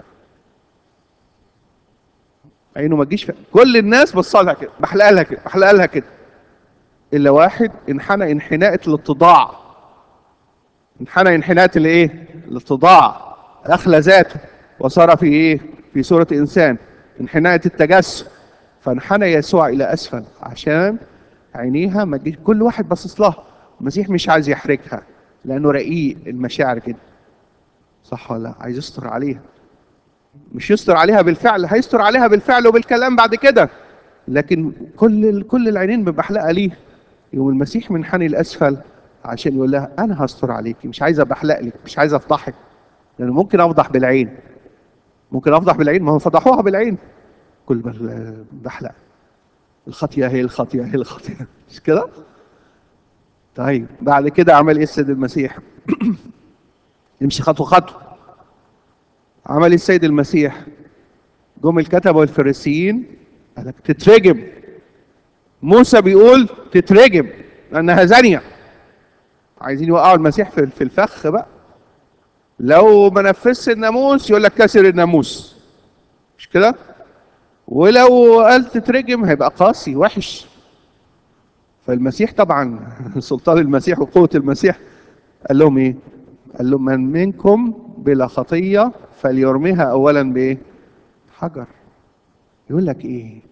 Speaker 1: عينه ما تجيش في كل الناس بصوا لها كده، بحلق لها كده، بحلق لها كده، الا واحد انحنى انحناءة الاتضاع. انحنى انحناءة الايه؟ الاتضاع. اخلى ذاته وصار في ايه؟ في صورة انسان. انحناءة التجسد. فانحنى يسوع الى اسفل عشان عينيها ما تجيش. كل واحد باصص لها. المسيح مش عايز يحرجها لانه رقيق المشاعر كده. صح ولا لا؟ عايز يستر عليها. مش يستر عليها بالفعل، هيستر عليها بالفعل وبالكلام بعد كده، لكن كل كل العينين بحلقه ليه. يوم المسيح منحني الاسفل عشان يقول لها انا هستر عليكي، مش عايز ابحلق لك، مش عايز افضحك، لانه ممكن افضح بالعين. ممكن افضح بالعين، ما هو فضحوها بالعين. كل بال- بحلق. الخطيه هي الخطيه هي الخطيه مش كده؟ طيب بعد كده عمل ايه السيد المسيح؟ يمشي خطوه خطوه. عمل ايه السيد المسيح؟ جم الكتبه والفريسيين قال لك تترجم. موسى بيقول تترجم لانها زانيه. عايزين يوقعوا المسيح في في الفخ بقى. لو ما نفذش الناموس يقول لك كسر الناموس. مش كده؟ ولو قال تترجم هيبقى قاسي وحش. فالمسيح طبعا سلطان المسيح وقوة المسيح قال لهم ايه؟ قال لهم من منكم بلا خطية فليرميها اولا بايه؟ حجر. يقول لك ايه؟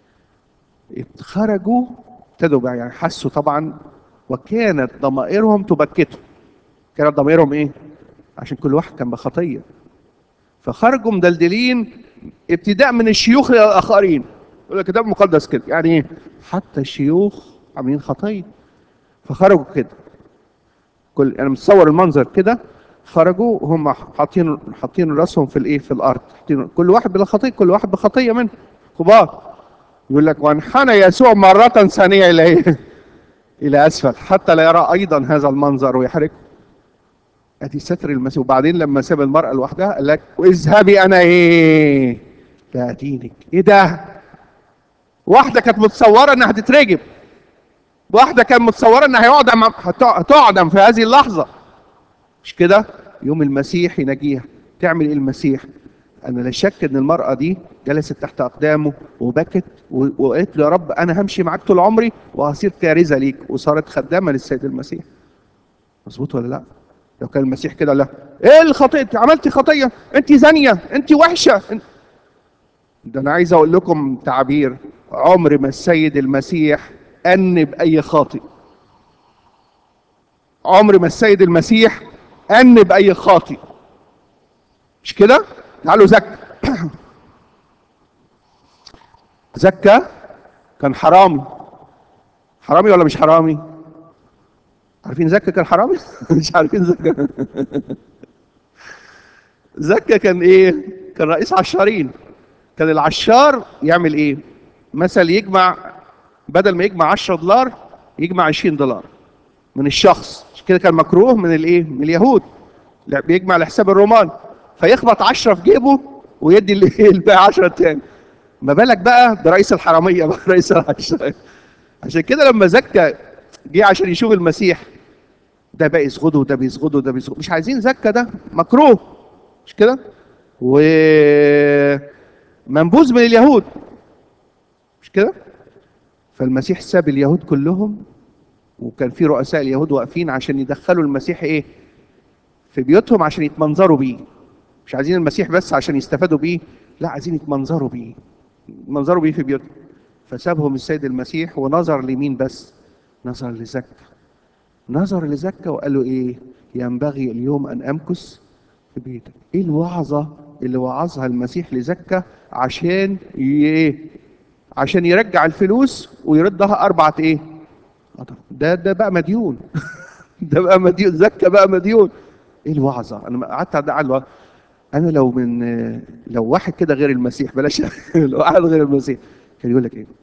Speaker 1: خرجوا ابتدوا بقى يعني حسوا طبعا، وكانت ضمائرهم تبكتهم. كانت ضمائرهم ايه؟ عشان كل واحد كان بخطية. فخرجوا مدلدلين ابتداء من الشيوخ الى الاخرين. يقول لك الكتاب المقدس كده يعني ايه؟ حتى الشيوخ عاملين خطيه. فخرجوا كده. كل انا متصور المنظر كده. خرجوا هم حاطين حاطين راسهم في الايه؟ في الارض. حاطين كل واحد بلا خطيه، كل واحد بخطيه منهم كبار. يقول لك وانحنى يسوع مرة ثانية إلى إيه؟ إلى أسفل حتى لا يرى أيضا هذا المنظر ويحرقه. ادي ستر المسيح. وبعدين لما ساب المرأة لوحدها قال لك واذهبي انا ايه؟ لا دينك. ايه ده؟ واحدة كانت متصورة انها هتترجم. واحدة كانت متصورة انها هيعدم هتعدم في هذه اللحظة. مش كده؟ يوم المسيح ينجيها. تعمل ايه المسيح؟ انا لا شك ان المرأة دي جلست تحت اقدامه وبكت وقالت له يا رب انا همشي معاك طول عمري وهصير كارثة ليك، وصارت خدامة للسيد المسيح. مظبوط ولا لا؟ لو كان المسيح كده لا ايه الخطيه؟ انت عملتي خطيه، انت زانيه، انت وحشه. ده انا عايز اقول لكم تعبير. عمر ما السيد المسيح انب اي خاطئ. عمر ما السيد المسيح انب اي خاطئ. مش كده؟ تعالوا زكى. زكى كان حرامي. حرامي ولا مش حرامي؟ عارفين زكى كان حرامي؟ مش عارفين زكى؟ زكى كان ايه؟ كان رئيس عشارين. كان العشار يعمل ايه؟ مثل يجمع، بدل ما يجمع عشرة دولار يجمع عشرين دولار من الشخص. عشان كده كان مكروه من الايه؟ من اليهود. لا، بيجمع لحساب الرومان، فيخبط عشرة في جيبه ويدي الباقي عشرة تاني. ما بالك بقى ده رئيس الحراميه بقى، رئيس العشرة. عشان كده لما زكى جه عشان يشوف المسيح، ده بقى يسجده وده بيسجده وده بيسجده، مش عايزين زكى، ده مكروه، مش كده؟ ومنبوذ من اليهود، مش كده؟ فالمسيح ساب اليهود كلهم، وكان في رؤساء اليهود واقفين عشان يدخلوا المسيح ايه؟ في بيوتهم عشان يتمنظروا بيه. مش عايزين المسيح بس عشان يستفادوا بيه، لا، عايزين يتمنظروا بيه، يتمنظروا بيه في بيوتهم. فسابهم السيد المسيح ونظر لمين بس؟ نظر لزكى. نظر لزكى وقال له ايه؟ ينبغي اليوم ان امكث في بيتك. ايه الوعظه اللي وعظها المسيح لزكى عشان ايه؟ عشان يرجع الفلوس ويردها اربعه ايه؟ ده ده بقى مديون. ده بقى مديون، زكى بقى مديون. ايه الوعظه؟ انا قعدت على الوعظه. انا لو من لو واحد كده غير المسيح، بلاش لو واحد غير المسيح كان يقول لك ايه؟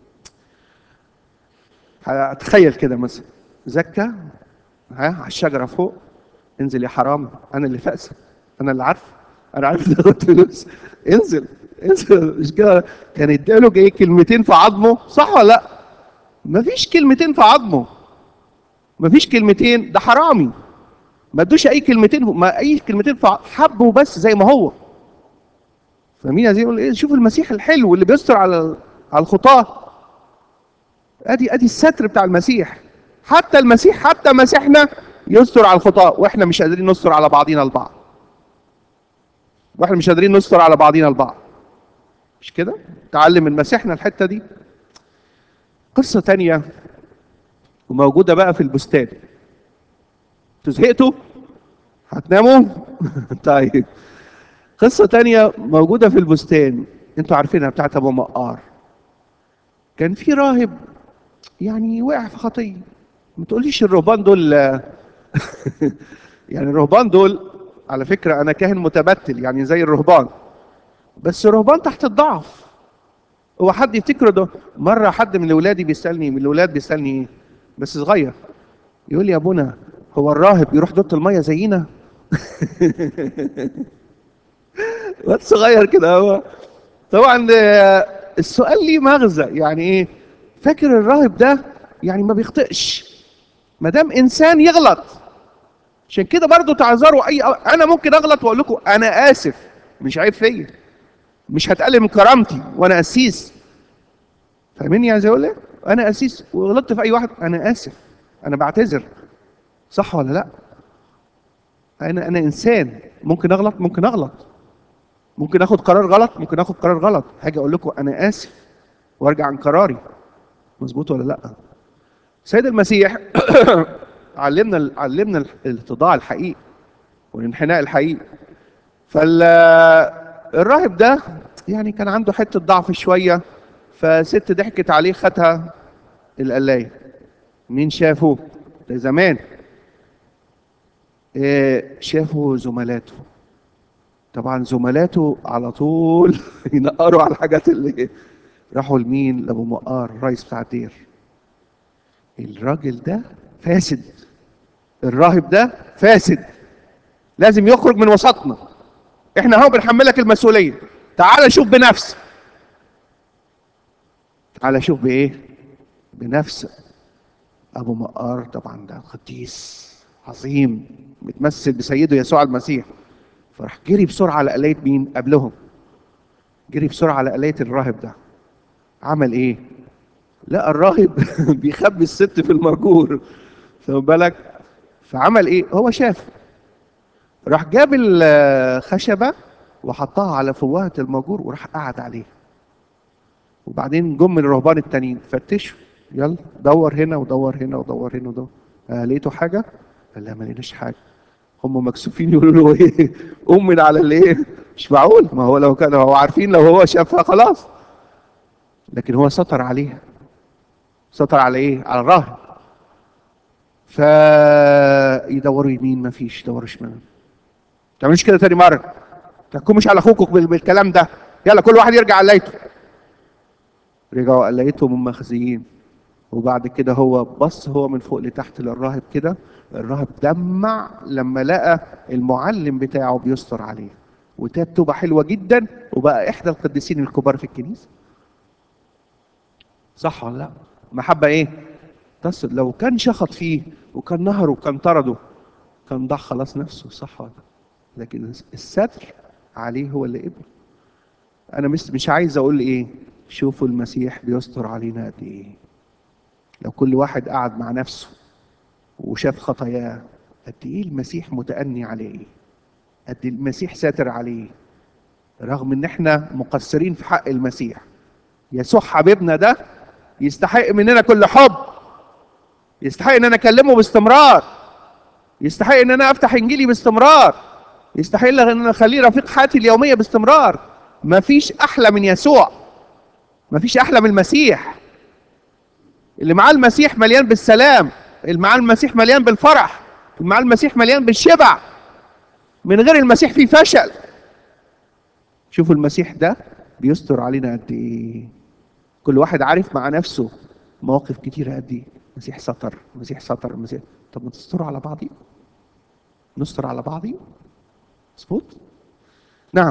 Speaker 1: هتخيل كده مثلا زكى، ها، على الشجره فوق، انزل يا حرام، انا اللي فاسد، انا اللي عارف، انا عارف تاخد فلوس، انزل انزل، مش كده؟ كان اداله ايه؟ كلمتين في عظمه، صح ولا لا؟ مفيش كلمتين في عظمه، مفيش كلمتين، ده حرامي. ما ادوش اي كلمتين، ما اي كلمتين في ع- حبه بس زي ما هو. فمين عايز يقول ايه؟ شوف المسيح الحلو اللي بيستر على على الخطاه. ادي ادي الستر بتاع المسيح. حتى المسيح، حتى مسيحنا يستر على الخطاه، واحنا مش قادرين نستر على بعضينا البعض، واحنا مش قادرين نستر على بعضينا البعض، مش كده؟ تعلم من مسيحنا الحته دي. قصه تانية وموجوده بقى في البستان. انتوا زهقتوا؟ هتناموا؟ طيب، قصه تانية موجوده في البستان، انتوا عارفينها، بتاعت ابو مقار. كان في راهب يعني وقع في خطيه. ما تقوليش الرهبان دول. يعني الرهبان دول، على فكره انا كاهن متبتل يعني زي الرهبان، بس الرهبان تحت الضعف. هو حد يفتكر ده؟ مره حد من اولادي بيسالني، من الاولاد بيسالني ايه، بس صغير، يقول لي يا ابونا، هو الراهب يروح دوت الميه زينا؟ واد صغير كده هو. طبعا آه، السؤال ليه مغزى، يعني ايه؟ فاكر الراهب ده يعني ما بيخطئش، ما دام انسان يغلط. عشان كده برضو تعذروا اي، انا ممكن اغلط واقول لكم انا اسف، مش عيب فيا، مش هتقلل من كرامتي وانا قسيس. فاهميني عايز اقول ايه؟ انا قسيس وغلطت في اي واحد، انا اسف، انا بعتذر، صح ولا لا؟ انا انا انسان، ممكن اغلط، ممكن اغلط، ممكن اخد قرار غلط، ممكن اخد قرار غلط، هاجي اقول لكم انا اسف وارجع عن قراري. مظبوط ولا لا؟ سيد المسيح علمنا علمنا الاتضاع الحقيقي والانحناء الحقيقي. فالراهب ده يعني كان عنده حته ضعف شويه، فست ضحكت عليه، خدها القلايه. مين شافه؟ ده زمان. إيه، شافوا زملاته. طبعا زملاته على طول ينقروا على الحاجات اللي راحوا لمين؟ لابو مقار، الرئيس بتاع الدير. الراجل ده فاسد، الراهب ده فاسد، لازم يخرج من وسطنا، احنا اهو بنحملك المسؤوليه، تعال شوف بنفسك. تعال شوف بايه؟ بنفسك. ابو مقار طبعا ده قديس عظيم متمثل بسيده يسوع المسيح، فراح جري بسرعه على قلايه مين قبلهم؟ جري بسرعه على قلايه الراهب ده. عمل ايه؟ لقى الراهب بيخبي الست في المأجور، خد بالك؟ فعمل ايه؟ هو شاف، راح جاب الخشبه وحطها على فوهة المأجور وراح قعد عليه. وبعدين جم من الرهبان التانيين فتشوا، يلا دور هنا ودور هنا ودور هنا ودور. آه لقيتوا حاجه؟ قال لا، ما لقيناش حاجه. هم مكسوفين يقولوا له ايه؟ قوم من على الايه؟ مش معقول، ما هو لو كان هو عارفين، لو هو شافها خلاص. لكن هو ستر عليها. ستر على ايه؟ على الراهب. فيدوروا يمين ما فيش، يدوروا شمال. ما تعملوش كده تاني مره، ما تحكموش على اخوكم بال- بالكلام ده. يلا كل واحد يرجع قلايته. رجعوا قلايتهم هم مخزيين. وبعد كده هو بص هو من فوق لتحت للراهب كده. الراهب دمع لما لقى المعلم بتاعه بيستر عليه، وتاب توبة حلوة جدا، وبقى إحدى القديسين الكبار في الكنيسة. صح ولا لا؟ محبة إيه؟ تصل. لو كان شخط فيه وكان نهره وكان طرده كان ضاع خلاص نفسه. صح ولا لا؟ لكن الستر عليه هو اللي قبل. أنا مش مش عايز أقول إيه، شوفوا المسيح بيستر علينا قد إيه. لو كل واحد قعد مع نفسه وشاف خطاياه، قد ايه المسيح متأني عليه، قد إيه المسيح ساتر عليه، رغم ان احنا مقصرين في حق المسيح. يسوع حبيبنا ده يستحق مننا كل حب، يستحق ان انا اكلمه باستمرار، يستحق ان انا افتح انجيلي باستمرار، يستحق ان انا اخليه رفيق حياتي اليوميه باستمرار. مفيش احلى من يسوع، مفيش احلى من المسيح. اللي معاه المسيح مليان بالسلام، اللي معاه المسيح مليان بالفرح، اللي معاه المسيح مليان بالشبع. من غير المسيح في فشل. شوفوا المسيح ده بيستر علينا قد ايه. كل واحد عارف مع نفسه مواقف كتيره قد ايه. المسيح ستر، المسيح ستر، المسيح. طب ما تستروا على بعضي، نستر على بعضي. مظبوط. نعم.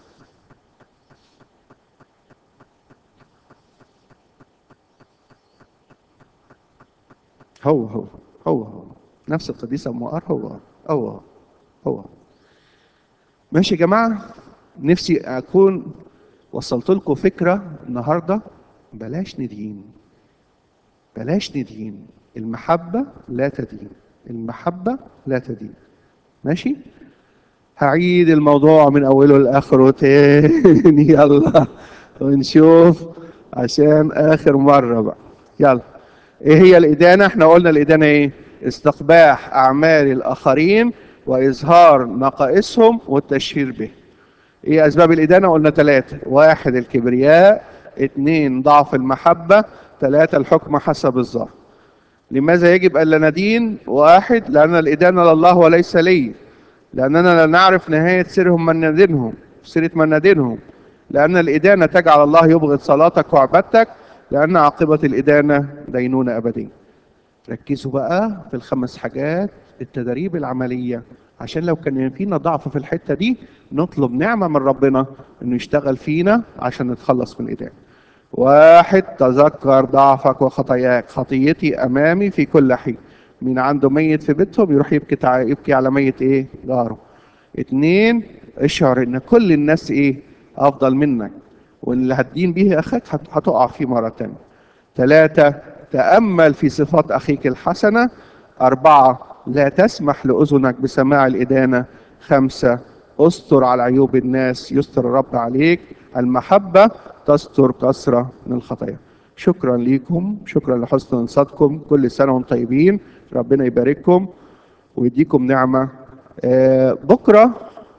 Speaker 1: هو هو هو هو نفس القديس ابو مقار. هو هو هو ماشي يا جماعه. نفسي اكون وصلت لكم فكره النهارده. بلاش ندين، بلاش ندين. المحبه لا تدين، المحبه لا تدين. ماشي. هعيد الموضوع من اوله لاخره تاني يلا ونشوف عشان اخر مره بقى. يلا. ايه هي الادانه؟ احنا قلنا الادانه ايه؟ استقباح اعمال الاخرين واظهار نقائصهم والتشهير به. ايه اسباب الادانه؟ قلنا ثلاثه: واحد الكبرياء، اثنين ضعف المحبه، ثلاثه الحكم حسب الظاهر. لماذا يجب الا ندين؟ واحد، لان الادانه لله وليس لي، لأننا لا نعرف نهاية سيرهم من ندينهم، سيرة من ندينهم. لأن الإدانة تجعل الله يبغض صلاتك وعبادتك، لأن عاقبة الإدانة دينونة أبدية. ركزوا بقى في الخمس حاجات، التدريب العملية، عشان لو كان فينا ضعف في الحتة دي نطلب نعمة من ربنا إنه يشتغل فينا عشان نتخلص من الإدانة. واحد، تذكر ضعفك وخطاياك. خطيتي امامي في كل حين. مين عنده ميت في بيتهم يروح يبكي تع... يبكي على ميت ايه؟ جاره. اتنين، اشعر ان كل الناس ايه؟ افضل منك، واللي هتدين به اخاك هت- هتقع فيه مره تانية. ثلاثة، تأمل في صفات أخيك الحسنة. أربعة، لا تسمح لأذنك بسماع الإدانة. خمسة، استر على عيوب الناس يستر الرب عليك. المحبة تستر كثرة من الخطايا. شكرا ليكم، شكرا لحسن انصاتكم. كل سنة وانتم طيبين. ربنا يبارككم ويديكم نعمة. آه بكرة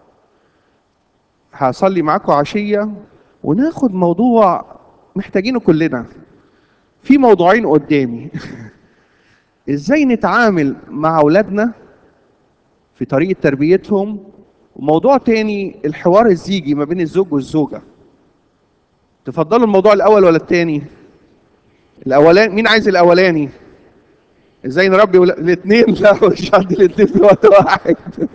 Speaker 1: هصلي معاكم عشية وناخد موضوع محتاجينه كلنا. في موضوعين قدامي ازاي نتعامل مع اولادنا في طريقة تربيتهم، وموضوع تاني الحوار الزيجي ما بين الزوج والزوجة. تفضلوا الموضوع الاول ولا التاني؟ الاولاني. مين عايز الاولاني؟ ازاي نربي ولا... الاثنين؟ لا مش عندي الاثنين في وقت واحد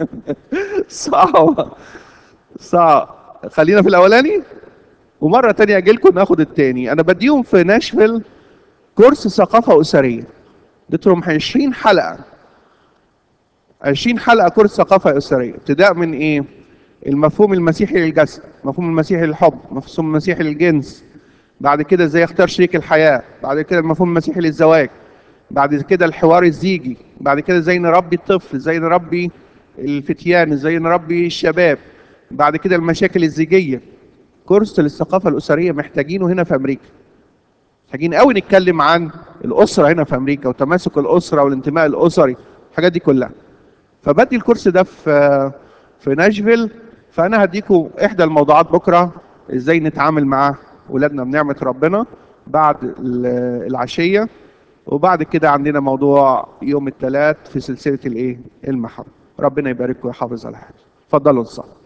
Speaker 1: صعب صعب. خلينا في الاولاني، ومره تانية اجي لكم ناخد التاني. انا بديهم في ناشفيل كورس ثقافه اسريه، اديتهم عشرين حلقه، عشرين حلقه كورس ثقافه اسريه. ابتداء من ايه؟ المفهوم المسيحي للجسد، مفهوم المسيحي للحب، مفهوم المسيحي للجنس، بعد كده ازاي اختار شريك الحياه، بعد كده المفهوم المسيحي للزواج، بعد كده الحوار الزيجي، بعد كده ازاي نربي الطفل، ازاي نربي الفتيان، ازاي نربي الشباب، بعد كده المشاكل الزيجيه. كورس للثقافه الاسريه محتاجينه هنا في امريكا. محتاجين قوي نتكلم عن الاسره هنا في امريكا وتماسك الاسره والانتماء الاسري، الحاجات دي كلها. فبدي الكورس ده في في ناشفيل. فانا هديكم احدى الموضوعات بكره، ازاي نتعامل مع ولادنا بنعمه ربنا بعد ال- العشيه. وبعد كده عندنا موضوع يوم الثلاث في سلسله الايه؟ المحبه. ربنا يبارككم ويحافظ على حياتكم. اتفضلوا الصلاة.